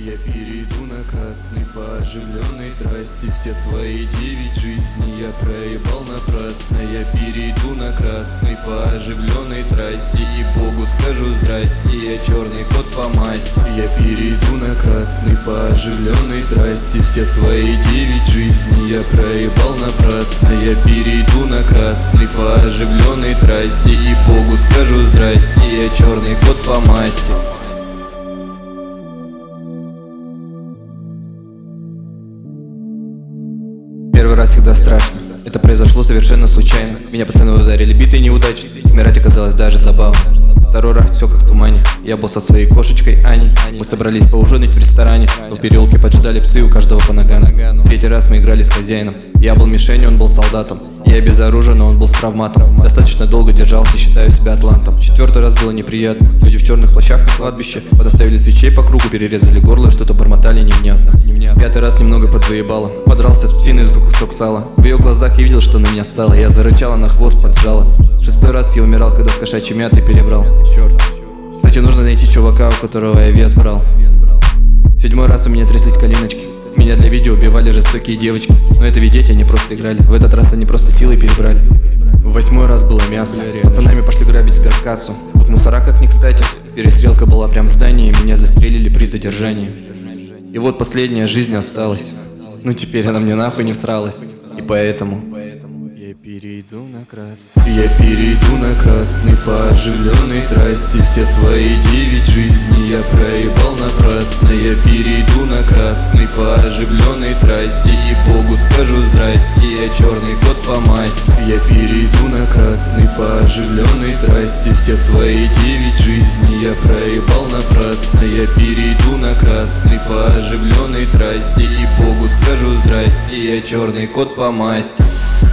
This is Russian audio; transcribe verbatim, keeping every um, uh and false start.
Я перейду на красный по оживленной трассе. Все свои девять жизней я проебал напрасно. Я перейду на красный по оживленной трассе и Богу скажу здрасте, я черный кот по масти. Я перейду на красный по оживленной трассе. Все свои девять жизней я проебал напрасно. Я перейду на красный по оживленной трассе и Богу скажу здрасте, я черный кот по масти. Первый раз всегда страшно, это произошло совершенно случайно. Меня пацаны ударили битой неудачно, умирать оказалось даже забавно. Второй раз все как в тумане, я был со своей кошечкой Аней. Мы собрались поужинать в ресторане, но в переулке поджидали псы, у каждого по нагану. Третий раз мы играли с хозяином, я был мишенью, он был солдатом. Я безоружен, но он был с травматом. Достаточно долго держался, считаю себя атлантом. Четвертый раз было неприятно, люди в черных плащах на кладбище подоставили свечей по кругу, перерезали горло, что-то бормотали невнятно. Пятый раз немного подзаебало, подрался с псиной за кусок сала. В ее глазах я видел, что на меня ссало, я зарычала, на хвост поджала. Шестой раз я умирал, когда с кошачьей мятой перебрал. Кстати, нужно найти чувака, у которого я вес брал. Седьмой раз у меня тряслись коленочки, меня для видео убивали жестокие девочки. Но это ведь дети, они просто играли, в этот раз они просто силой перебрали. В восьмой раз было мясо, с пацанами пошли грабить сберкассу. Тут мусора как не кстати, перестрелка была прям в здании, меня застрелили при задержании. И вот последняя жизнь осталась, ну теперь она мне нахуй не всралась. И поэтому я перейду на красный. Я перейду на красный по оживленной трассе. Все свои девять жизней я проебал напрасно. Я перейду на красный по оживленной трассе и Богу скажу здрасте, я черный кот по масти. Я перейду на красный по оживленной трассе. Все свои девять жизней я проебал напрасно. Я перейду на красный по оживленной трассе и Богу скажу здрасте, я черный кот по масти.